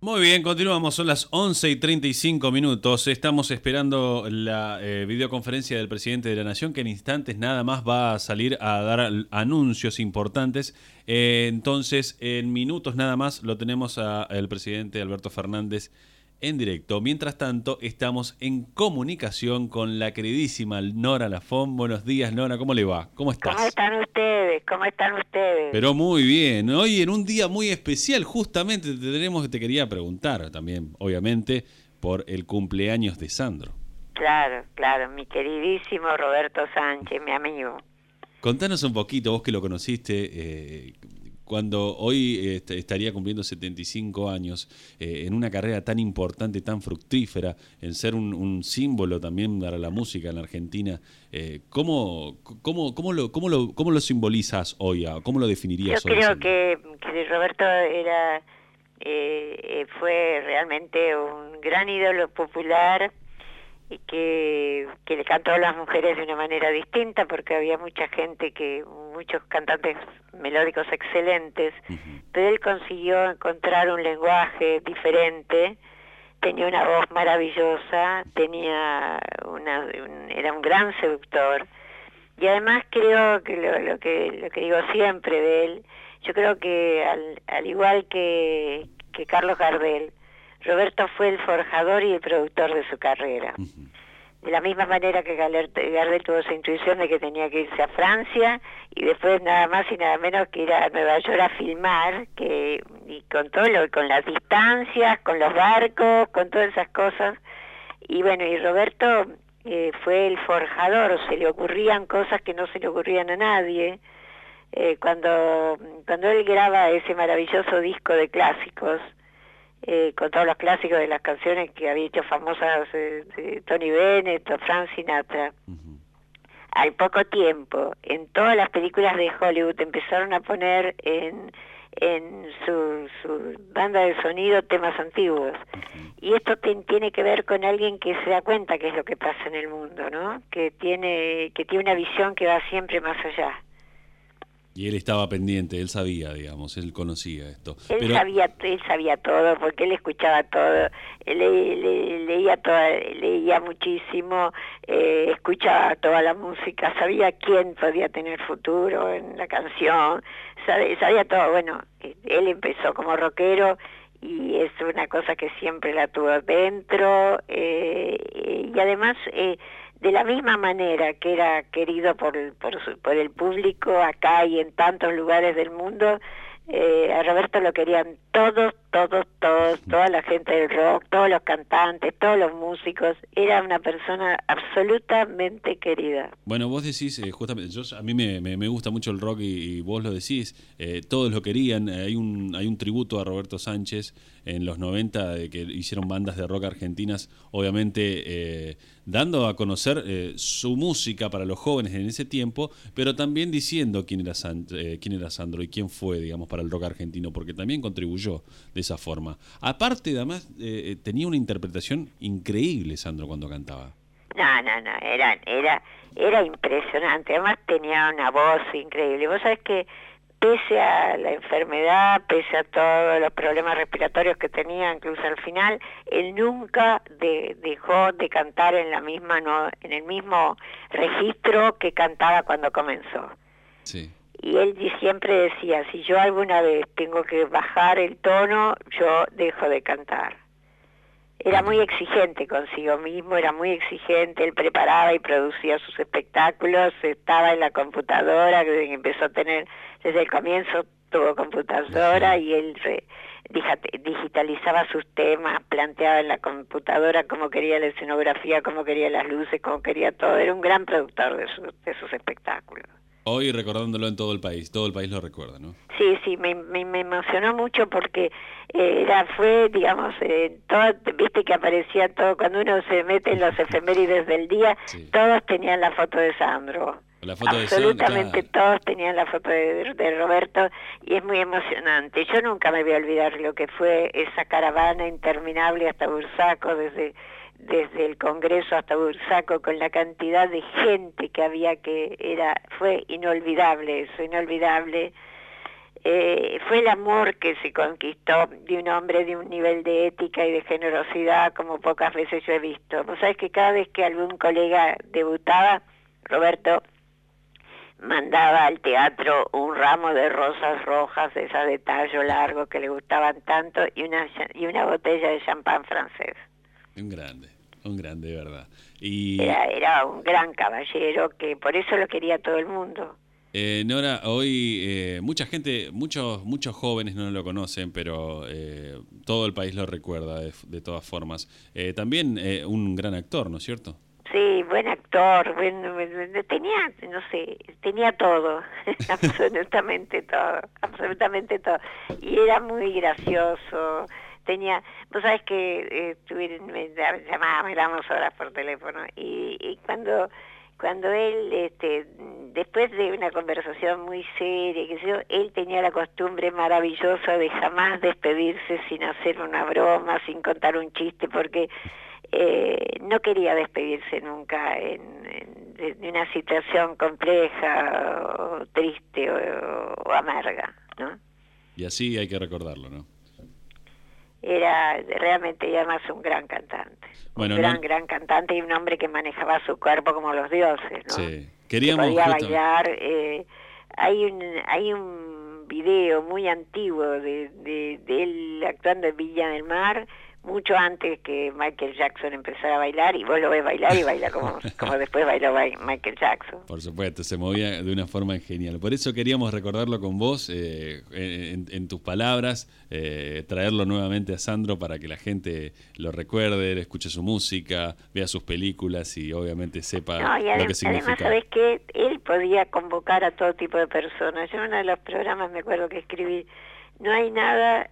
Muy bien, continuamos, son las 11:35. Estamos esperando la videoconferencia del presidente de la Nación, que en instantes nada más va a salir a dar anuncios importantes. Entonces, en minutos nada más lo tenemos al presidente Alberto Fernández en directo. Mientras tanto, estamos en comunicación con la queridísima Nora Lafont. Buenos días, Nora, ¿cómo le va? ¿Cómo ¿Cómo estás? están ustedes? ¿Cómo están ustedes? Pero muy bien. Hoy en un día muy especial, justamente te quería preguntar también, obviamente, por el cumpleaños de Sandro. Claro, claro, mi queridísimo Roberto Sánchez, mi amigo. Contanos un poquito, vos que lo conociste, cuando hoy estaría cumpliendo 75 años, en una carrera tan importante, tan fructífera, en ser un símbolo también para la música en la Argentina, ¿cómo lo simbolizas hoy? ¿Cómo lo Yo definirías hoy? creo que Roberto fue realmente un gran ídolo popular y que le cantó a las mujeres de una manera distinta, porque había muchos cantantes melódicos excelentes, pero él consiguió encontrar un lenguaje diferente. Tenía una voz maravillosa, era un gran seductor, y además creo que lo que digo siempre de él, yo creo que al igual que Carlos Gardel, Roberto fue el forjador y el productor de su carrera. De la misma manera que Gardel tuvo esa intuición de que tenía que irse a Francia y después nada más y nada menos que ir a Nueva York a filmar, y con con las distancias, con los barcos, con todas esas cosas. Y bueno, y Roberto fue el forjador, se le ocurrían cosas que no se le ocurrían a nadie. Cuando él graba ese maravilloso disco de clásicos, con todos los clásicos de las canciones que había hecho famosas Tony Bennett o Frank Sinatra. Al poco tiempo, en todas las películas de Hollywood empezaron a poner en su banda de sonido temas antiguos. Y esto tiene que ver con alguien que se da cuenta qué es lo que pasa en el mundo, ¿no? Que tiene una visión que va siempre más allá. Y él estaba pendiente, él sabía, digamos, él conocía esto. Él sabía todo, porque él escuchaba todo, leía muchísimo, escuchaba toda la música, sabía quién podía tener futuro en la canción, sabía todo. Bueno, él empezó como rockero y es una cosa que siempre la tuvo dentro, y además de la misma manera que era querido por el público acá y en tantos lugares del mundo, a Roberto lo querían toda la gente del rock, todos los cantantes, todos los músicos. Era una persona absolutamente querida. Bueno, vos decís, justamente, a mí me gusta mucho el rock y vos lo decís, todos lo querían. Hay un tributo a Roberto Sánchez en los 90 de que hicieron bandas de rock argentinas, obviamente dando a conocer su música para los jóvenes en ese tiempo, pero también diciendo quién era Sandro y quién fue, digamos, para el rock argentino, porque también contribuyó de esa forma. Aparte, además, tenía una interpretación increíble Sandro cuando cantaba. No, era impresionante. Además tenía una voz increíble. Vos sabés que pese a la enfermedad, pese a todos los problemas respiratorios que tenía, incluso al final, él nunca dejó de cantar en el mismo registro que cantaba cuando comenzó. Sí. Y él siempre decía, si yo alguna vez tengo que bajar el tono, yo dejo de cantar. Era muy exigente consigo mismo, era muy exigente, él preparaba y producía sus espectáculos, estaba en la computadora, empezó a tener, desde el comienzo tuvo computadora, y él digitalizaba sus temas, planteaba en la computadora cómo quería la escenografía, cómo quería las luces, cómo quería todo. Era un gran productor de sus espectáculos. Hoy recordándolo en todo el país lo recuerda, ¿no? Sí, me emocionó mucho porque digamos, viste que aparecía todo, cuando uno se mete en los efemérides del día, sí. Todos tenían la foto de Sandro. La foto Absolutamente de Sandro, todos tenían la foto de Roberto, y es muy emocionante. Yo nunca me voy a olvidar lo que fue esa caravana interminable hasta Bursaco, desde el Congreso hasta Bursaco, con la cantidad de gente que había, fue inolvidable eso, inolvidable. fue el amor que se conquistó de un hombre de un nivel de ética y de generosidad como pocas veces yo he visto. Vos sabés que cada vez que algún colega debutaba, Roberto mandaba al teatro un ramo de rosas rojas, esas de tallo largo que le gustaban tanto, y una botella de champán francés. Un grande, de verdad. Y era un gran caballero que por eso lo quería todo el mundo. Nora, hoy mucha gente, muchos jóvenes no lo conocen, pero todo el país lo recuerda de todas formas. También un gran actor, ¿no es cierto? Sí, buen actor, tenía todo, absolutamente todo. Y era muy gracioso. Vos sabés que hablábamos horas por teléfono, y cuando él, después de una conversación muy seria, él tenía la costumbre maravillosa de jamás despedirse sin hacer una broma, sin contar un chiste, porque no quería despedirse nunca de una situación compleja o triste o amarga, ¿no? Y así hay que recordarlo, ¿no? Era realmente, y además, un gran cantante. Bueno, gran cantante, y un hombre que manejaba su cuerpo como los dioses, ¿no? Sí. Que podía bailar. Hay un video muy antiguo de él actuando en Villa del Mar, mucho antes que Michael Jackson empezara a bailar, y vos lo ves bailar y baila como después bailó Michael Jackson. Por supuesto, se movía de una forma genial. Por eso queríamos recordarlo con vos, en tus palabras, traerlo nuevamente a Sandro para que la gente lo recuerde, escuche su música, vea sus películas y obviamente sepa lo que significa. Además, ¿sabés qué? Él podía convocar a todo tipo de personas. Yo en uno de los programas me acuerdo que escribí: no hay nada,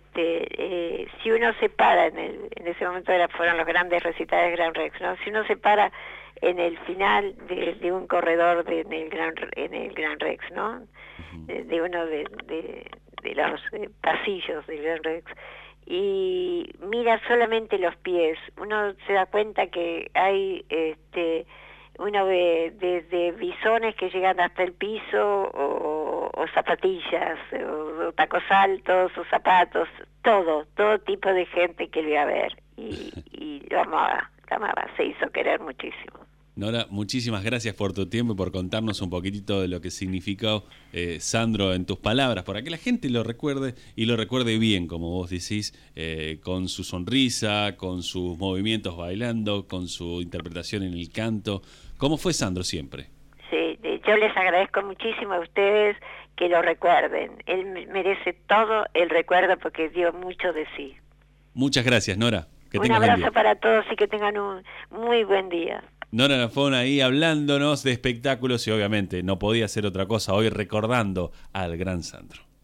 si uno se para en ese momento fueron los grandes recitales de Gran Rex, ¿no? Si uno se para en el final de un corredor en el Gran Rex, ¿no? De uno de los pasillos del Gran Rex, y mira solamente los pies, uno se da cuenta que hay uno ve desde bisones que llegan hasta el piso, o zapatillas, o tacos altos, o zapatos, todo tipo de gente que lo iba a ver, y lo amaba, se hizo querer muchísimo. Nora, muchísimas gracias por tu tiempo y por contarnos un poquitito de lo que significó Sandro en tus palabras, para que la gente lo recuerde y lo recuerde bien, como vos decís, con su sonrisa, con sus movimientos bailando, con su interpretación en el canto. ¿Cómo fue Sandro siempre? Sí, yo les agradezco muchísimo a ustedes que lo recuerden. Él merece todo el recuerdo porque dio mucho de sí. Muchas gracias, Nora. Un abrazo para todos y que tengan un muy buen día. Nora Lafón ahí hablándonos de espectáculos y obviamente no podía ser otra cosa hoy recordando al gran Sandro.